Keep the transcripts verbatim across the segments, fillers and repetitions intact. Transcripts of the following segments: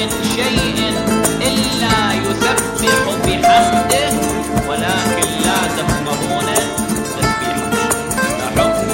من شيء إلا يسبح بحمده ولكن لا تفقهون تسبيحه. لا حكم.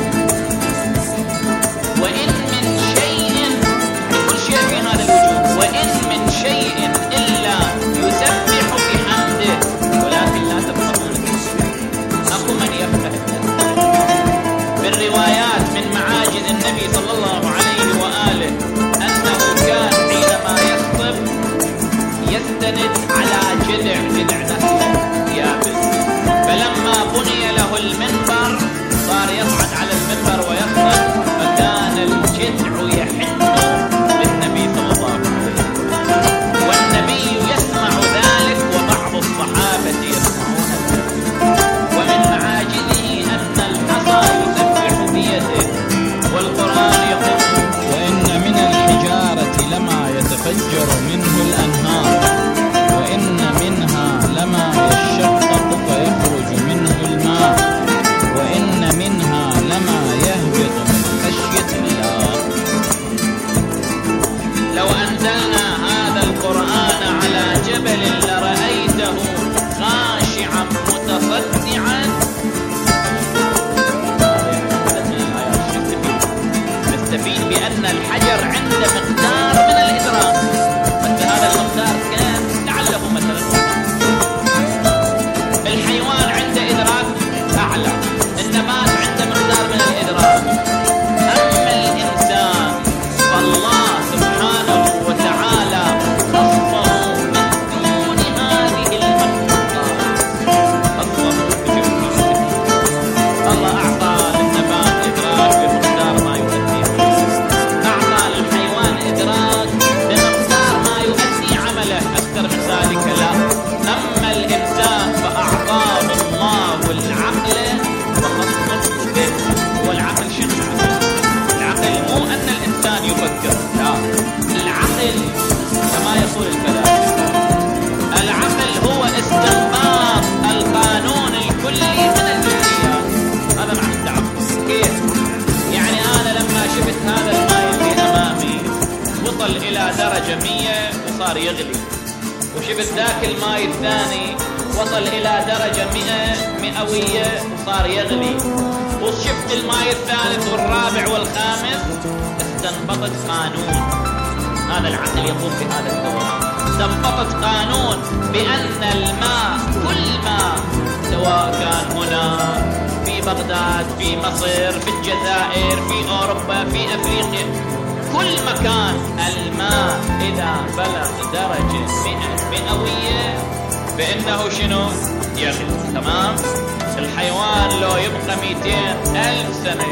وإن من شيء، كل شيء في هذا الوجود، وإن من شيء إلا يسبح بحمده ولكن لا تفقهون تسبيحه. أخو من يفقه بالروايات من معاجز النبي صلى الله عليه وآله أنه كان حينما يخطب يستند على جذع جذع نخل يابس، فلما بني له المنبر صار يصعد على المنبر ويخطب، فكان الجذع يحن بالنبي صلى الله عليه وسلم، والنبي يسمع ذلك وبعض الصحابة يسمعون ذلك. ومن معاجزه أن الحصى يسبح بيده، والقرآن يقول: وإن من الحجارة لما يتفجر منه الأنهار وإن منها لما يشقق فيخرج منه الماء وإن منها لما يهبط من خشية الله. لو أنزلنا هذا القرآن على جبل لرأيته خاشعا متصدعا. نستفيد بأن الحجر عنده مقدار من الإدراك، بس هذا المقدار كان تعلق مثلا. الحيوان عنده إدراك أعلى، النبات عنده مقدار من الإدراك. أما الإنسان فالله سبحانه وتعالى خصه من دون هذه المخلوقات، خصه بجمله. الله أعطى للنبات إدراك بمقدار ما يؤديه، أعطى للحيوان إدراك بمقدار ما يؤدي عمله، أكثر من ذلك لا. أما الإنسان فأعطاه الله العقل وخصه به. والعقل شنو العقل؟ العقل مو أن الإنسان يفكر، لا، العقل كما يقول الفلاسفة، العقل هو استنباط القانون الكلي من الجزئيات. هذا معنى التعقل. كيف؟ يعني أنا لما شفت هذا الماء اللي أمامي وصل إلى درجة مية وصار يغلي، وشفت ذاك الماء الثاني وصل إلى درجة مئة مئوية وصار يغلي، وشفت الماء الثالث والرابع والخامس، استنبطت قانون. هذا العقل يقوم بهذا الدور. استنبطت قانون بأن الماء، كل ماء، سواء كان هنا في بغداد، في مصر، في الجزائر، في أوروبا، في أفريقيا، كل مكان الماء إذا بلغ درجة مئة مئوية فإنه شنو؟ يغلي. تمام؟ الحيوان لو يبقى مئتين ألف سنة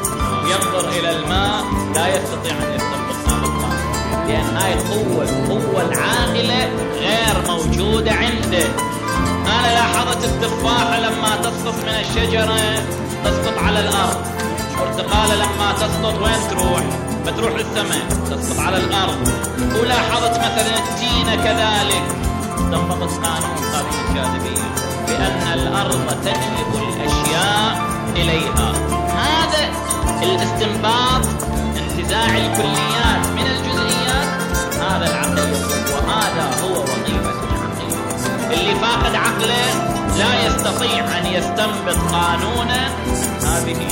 ينظر إلى الماء لا يستطيع أن يستنبط هذا الماء، لأن هاي القوة القوة العاقلة غير موجودة عنده. أنا لاحظت التفاحة لما تسقط من الشجرة تسقط على الأرض، البرتقالة لما تسقط وين تروح؟ بتروح للسماء، تسقط على الأرض. ولاحظت مثلا التينة كذلك، استنبطت قانون قانون الجاذبية بأن الأرض تجلب الأشياء إليها. هذا الاستنباط، انتزاع الكليات من الجزئيات، هذا العقل، وهذا هو وظيفة العقل. اللي فاقد عقله لا يستطيع أن يستنبط قانونا. هذه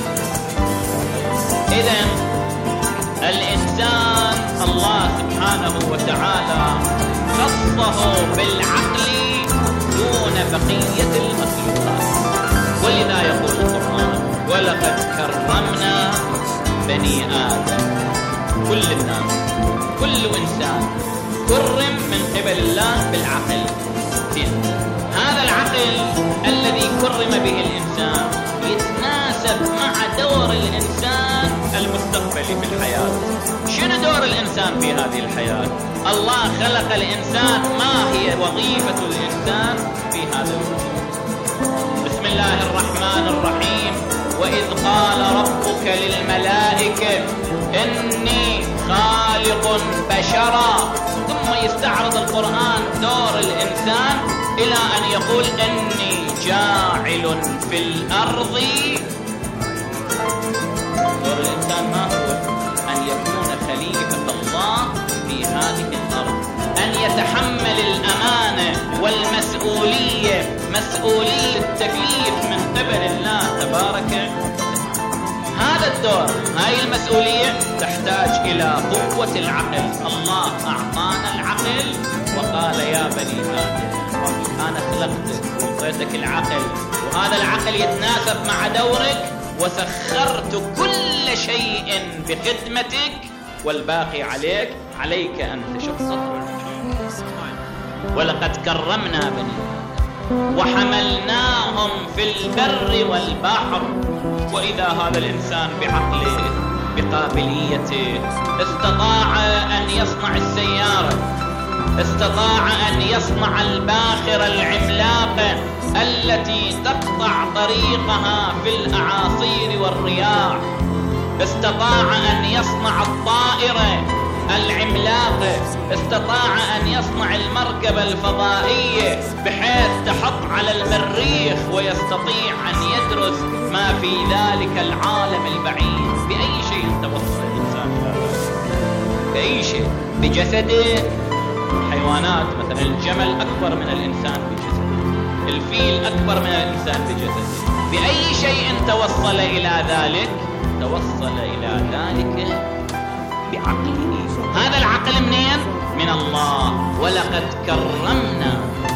إذن الإنسان الله سبحانه وتعالى خصه بالعقل دون بقية المخلوقات. ولذا يقول القرآن: ولقد كرمنا بني آدم. كل الناس، كل إنسان كرم من قبل الله بالعقل. هذا العقل الذي كرم به الإنسان يتناسب مع دور الإنسان المستقبلي في الحياة. شنو دور الإنسان في هذه الحياة؟ الله خلق الإنسان، ما هي وظيفة الإنسان في هذا الوجود؟ بسم الله الرحمن الرحيم: وإذ قال ربك للملائكة إني خالق بشرا. ثم يستعرض القرآن دور الإنسان إلى أن يقول إني جاعل في الأرض. دور الإنسان ما هو؟ أن يكون خليفة الله في هذه الأرض. يتحمل الأمانة والمسؤولية، مسؤولية التكليف من قبل الله تبارك. هذا الدور، هاي المسؤولية تحتاج إلى قوة العقل. الله أعطانا العقل وقال يا بني آدم أنا خلقتك وأعطيتك العقل، وهذا العقل يتناسب مع دورك، وسخرت كل شيء بخدمتك والباقي عليك، عليك أن تشق صدرك. ولقد كرمنا بني وحملناهم في البر والبحر. وإذا هذا الإنسان بعقله بقابليته استطاع أن يصنع السيارة، استطاع أن يصنع الباخرة العملاقة التي تقطع طريقها في الأعاصير والرياح، استطاع أن يصنع الطائرة العملاقة، استطاع أن يصنع المركبة الفضائية بحيث تحط على المريخ ويستطيع أن يدرس ما في ذلك العالم البعيد. بأي شيء توصل الإنسان إلى ذلك؟ بأي شيء؟ بجسده. حيوانات مثلا الجمل أكبر من الإنسان بجسده، الفيل أكبر من الإنسان بجسده. بأي شيء توصل إلى ذلك؟ توصل إلى ذلك بعقله. هذا العقل منين؟ من الله. ولقد كرمنا.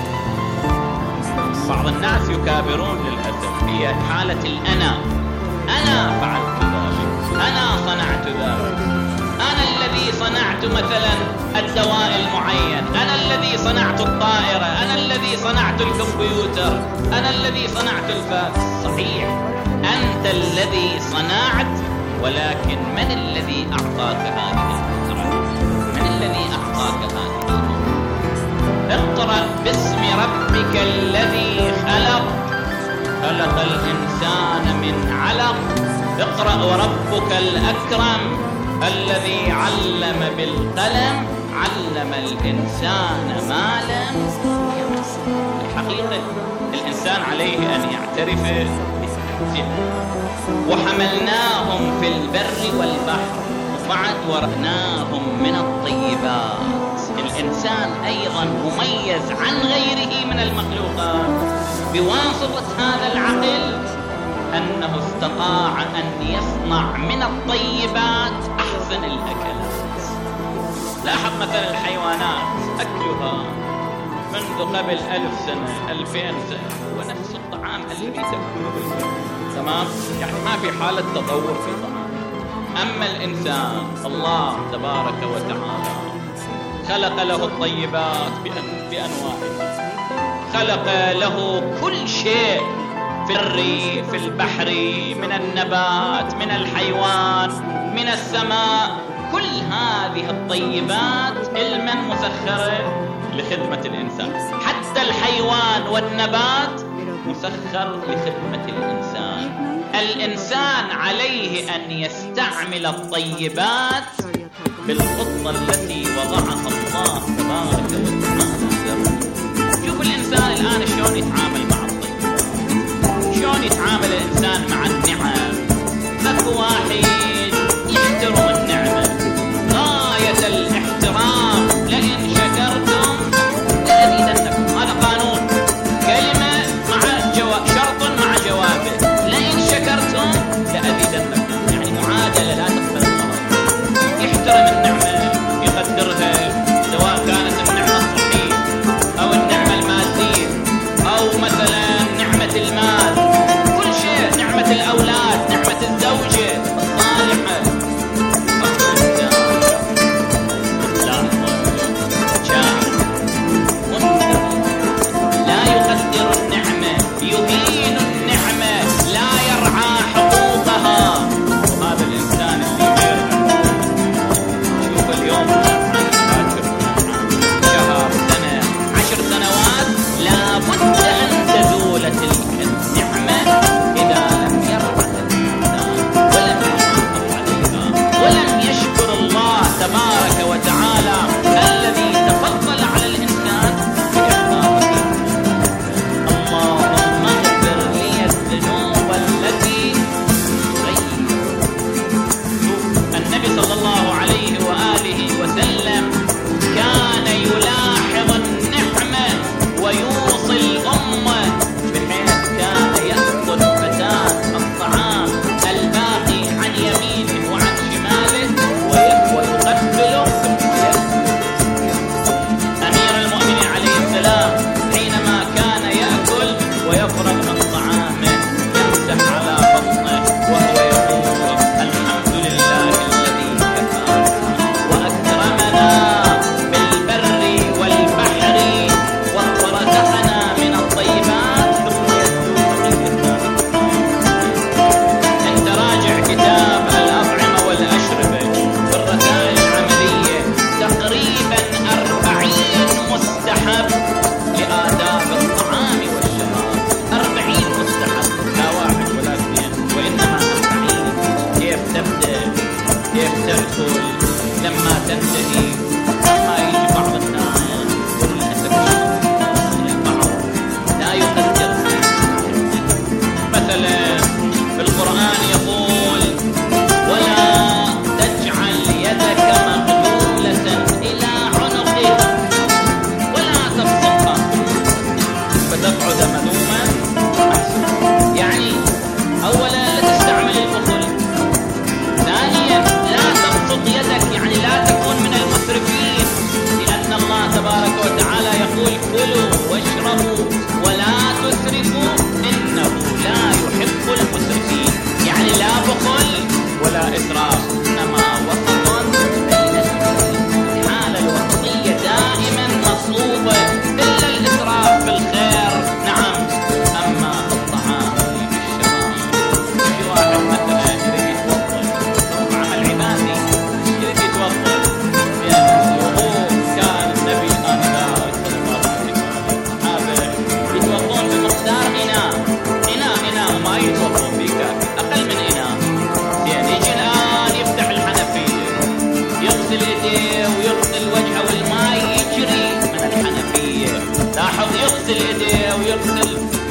بعض الناس يكابرون للأسف في حالة الأنا، أنا فعلت ذلك، أنا صنعت ذلك، أنا الذي صنعت مثلا الدواء المعين، أنا الذي صنعت الطائرة، أنا الذي صنعت الكمبيوتر، أنا الذي صنعت الفاكس. صحيح أنت الذي صنعت، ولكن من الذي أعطاك هذه القدرة؟ من الذي أعطاك هذه القدرة؟ اقرأ باسم ربك الذي خلق، خلق الإنسان من علق. اقرأ وربك الأكرم الذي علم بالقلم، علم الإنسان ما لم يعلم. الحقيقة الإنسان عليه أن يعترف بذنبه. وحملناهم في البر والبحر وبعد ورأناهم من الطيبات. الإنسان أيضا مميز عن غيره من المخلوقات بواسطة هذا العقل، أنه استطاع أن يصنع من الطيبات أحسن الأكلات. لاحظ مثلا الحيوانات أكلها منذ قبل ألف سنة ألفين سنة هو نفس الطعام الذي تأكله، تمام؟ يعني ما في حالة تطور في طعام. أما الإنسان الله تبارك وتعالى خلق له الطيبات بأنواعها، خلق له كل شيء في الريف في البحر، من النبات من الحيوان من السماء. كل هذه الطيبات علما مسخرة لخدمة الإنسان. حتى الحيوان والنبات مسخر لخدمة الإنسان. الإنسان عليه أن يستعمل الطيبات بالخطة التي وضعها الله تبارك وتعالى. شوف الإنسان الآن شلون يتعامل مع الطيبات، شلون يتعامل الإنسان مع النعم. أكو واحد يحترم النعمة غاية الاحترام، لئن شكرتم لأزيدنكم. هذا قانون، كلمة مع جواب، شرط مع جوابه، لئن شكرتم لأزيدنكم. يعني معادلة لا تقبل الغلط. يحترم النعمة، يقدرها، سواء كان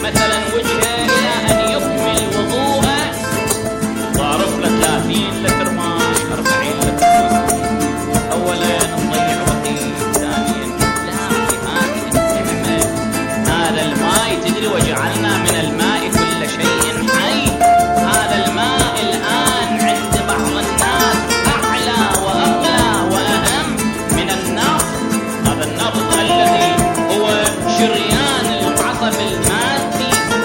مثلا وجهه إلى أن يكمل وضوءه ضارب له ثلاثين لتر ماء أربعين لتر ماء. أولا نضيع وقت، ثانيا لا، في هذه النعمة هذا الماء تدري وجعلنا من الماء كل شيء حي. هذا الماء الآن عند بعض الناس أعلى وأغلى وأهم من النفط. هذا النفط الذي هو شريان العصب المادي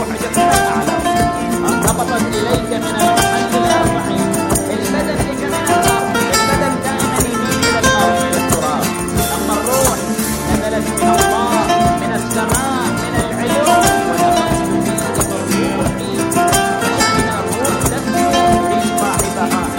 رفعت من الأعلى، هبطت إليك من المحل الأربعين. البدن لك من الأرض، البدن دائما يميل إلى الأرض إلى التراب، أما الروح نزلت من الله من السماء من العلو ونفخت فيك من روحي، فشأن الروح تسكن في صاحبها.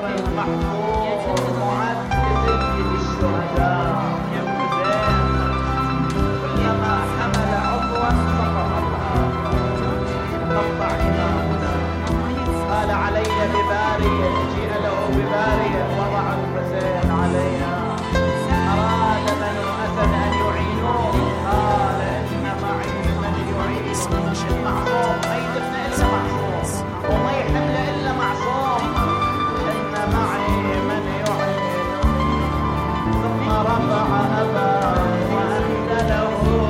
البحر المحفور معد سيد الشهداء يا حسين. كلما حمل عضوا سقط الآخر. قطع إمامنا قال علي ببارية، جيء له ببارية وضع الحسين عليها. أراد بنو أسد أن يعينوه قال إن معي من يعين. معصوم ما يدفن إلا معصوم وما يحمل إلا معصوم. إن معي من يعين. ثم رفع أباه وأنزله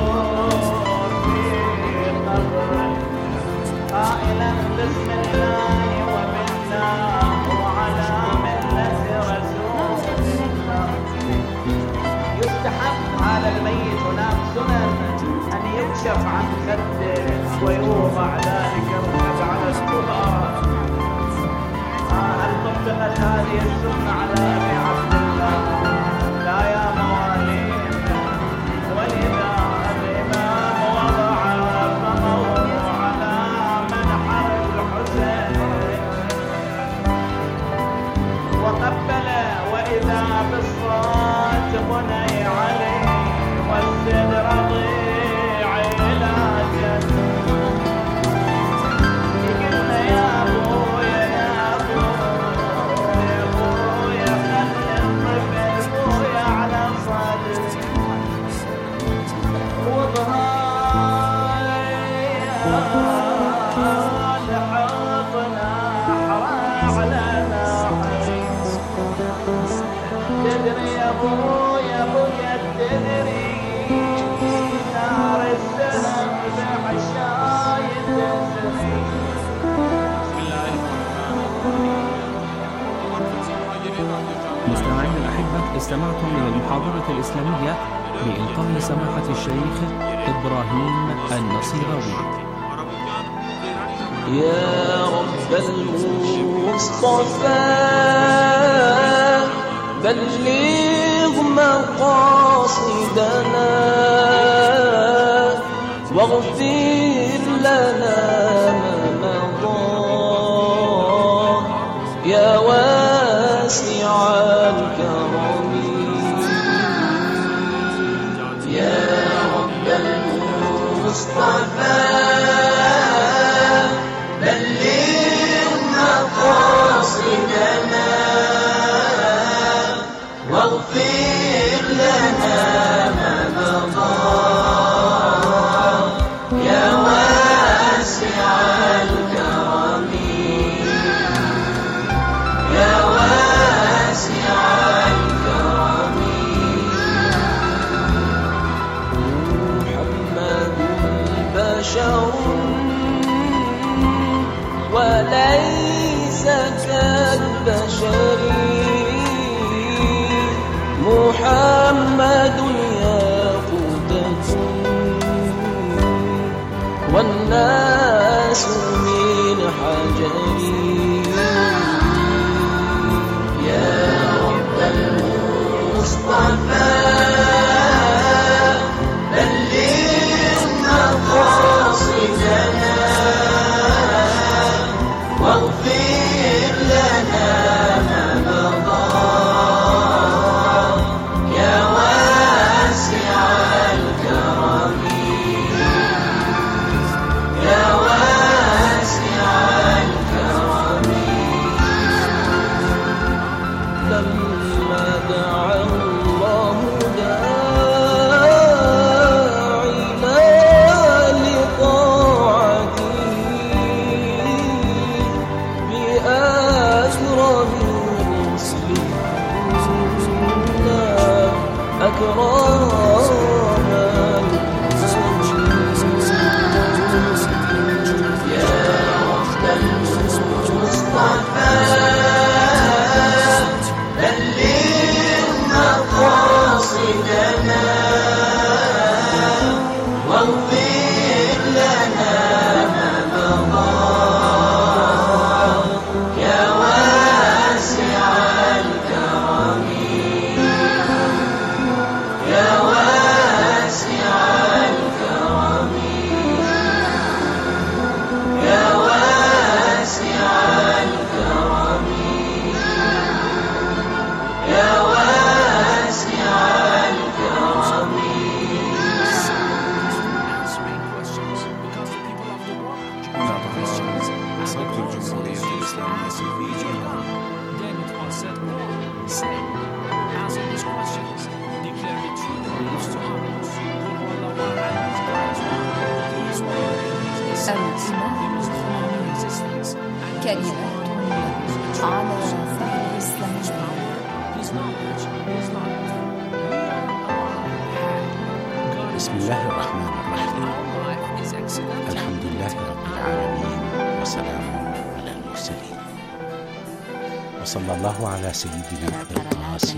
في قبره قائلا بسم الله وبالله وعلى ملة رسول الله. يستحب على الميت هناك سنن أن يكشف عن خده ويوضع ذلك الركب على التراب. هل طبقت هذه السنة على أبي عبد الله؟ لا يا موالين. ولذا الإمام وضع فمه على منحر الحسين وقبل وإذا بالصوت بني عليه والسد رضيع علاجا. يقلنا يا أبويا يا أبويا يا أبويا خلي الطفل أبويا على صدري وظهري لحضنا حرام على ناحي. تدري يا أبويا أبويا تدري نار السهم بعشاي تزري. مستمعين الأحبة، استمعتم إلى المحاضرة الإسلامية بإلقاء سماحة الشيخ إبراهيم النصيراوي. يا رب المصطفى بلغ مقاصدنا واغفر لنا ما مضى يا واسع الكرم. يا رب المصطفى بلغ مقاصدنا واغفر لنا ما مضى يا واسع الكرم. يا واسع الكرم. محمد بشر وليس كالبشر. محمد ياقوتة والناس من حجر. يا رب المصطفى بلغ مقاصدنا واغفر لنا ما مضى يا واسع الكرم. يا واسع الكرم. لما دعا الله داعينا لطاعته بأكرم المسلمين أكرم المسلمين. يا رب المصطفى بلغ مقاصدنا واغفر لنا ما مضى يا واسع الكرم. يا على شفاء الإسلامية. بسم الله الرحمن الرحيم. الحمد لله رب العالمين، وسلام على المرسلين، وصلى الله على سيدنا أبي القاسم.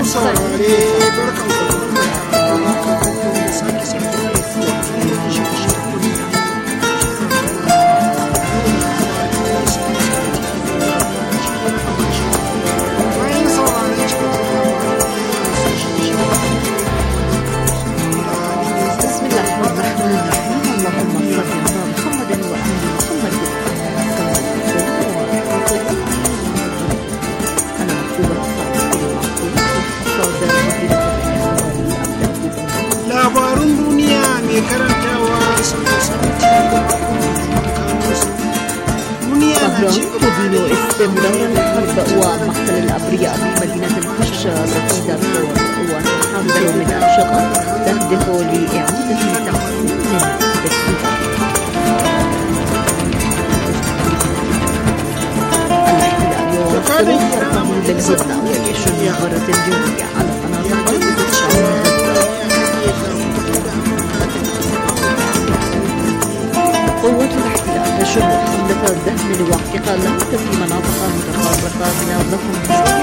أكثر labarun duniya mai karantawa تدين استمرار الحرب ومقتل الأبرياء في مدينة الفشا التي دارفور وتحمل من أنشطة تهدف لإعادة تحسين بالسودان. الاحتلال يواصل حربه بالهدنة ويشن غارة جوية على قناة غزة. قوة الاحتلال تشن حملة الدهن لاعتقالات في مناطق متفرقة من الضفة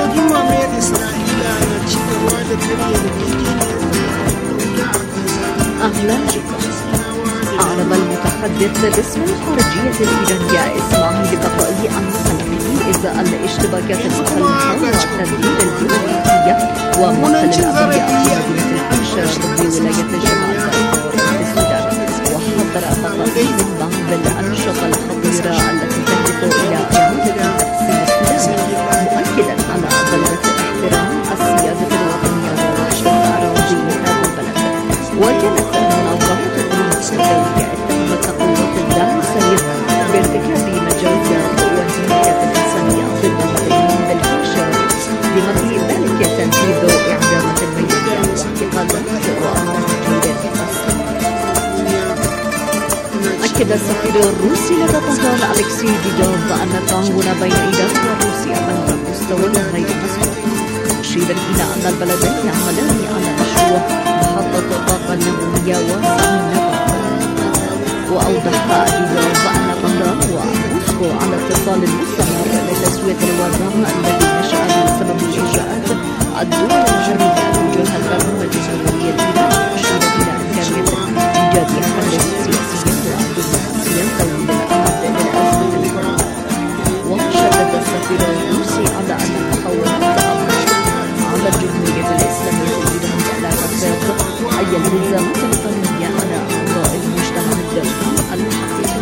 الغربية. أعلن المتحدث باسم الخارجية الإيرانية إسماعيل بقائي عن قلقه إزاء الاشتباكات المحلية والتدمير الدبلوماسية ومقتل الأبرياء في مدينة الفشا بولاية شمال دارفور السودان، وحذر تقارير بعض الأنشطة الخطيرة التي تهدف إلى إعادة تحسين السودان، مؤكدا على ضرورة احترام السيادة الوطنية ورشد أراضي هذا البلد. وكانت المنظمات الدولية اتهمت قوات الدعم السريع بارتكاب مجازر وانتهاكات إنسانية ضد المدنيين بالفاشا، بما في ذلك تنفيذ إعدامات الميدانية واعتقالات وتهجير القسم. أكد السفير الروسي لدى طهران ألكسي ديدوف أن التعاون بين إيران وروسيا بلغ مستوى غير مسبوق، مشيرا إلى أن البلدين يعملان على مشروع محطة طاقة نووية واسعة النفع. وأوضح ديدوف أن طهران وموسكو على اتصال مستمر لتسوية الوضع الذي نشأ بسبب إجراءات الدول الغربية تجاه البرنامج النووي الإيراني، مشيرا إلى إمكانية إيجاد حل سياسي ودبلوماسي طويل الأمد للأزمة الحرة. وشدد السفير الروسي على أن محاولات على الجمهورية الإسلامية الإيرانية لا تفرض أي التزامات قانونية على أعضاء المجتمع الدولي الحقيقي.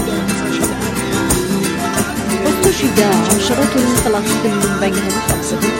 واستشهد عشرات الفلاسطينيين بينهم خمسة